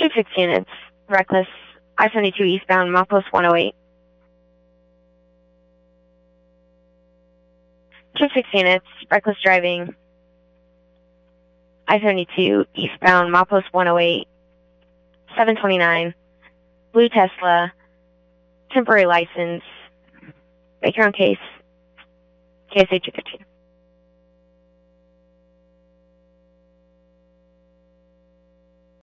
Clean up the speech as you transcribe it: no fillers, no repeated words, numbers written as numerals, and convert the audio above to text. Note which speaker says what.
Speaker 1: Trip 6 units, reckless, I-72 eastbound, milepost 108. Trip 6 units, reckless driving, I-72 eastbound, milepost 108, 729, blue Tesla, temporary license, make your own case, KSA 215.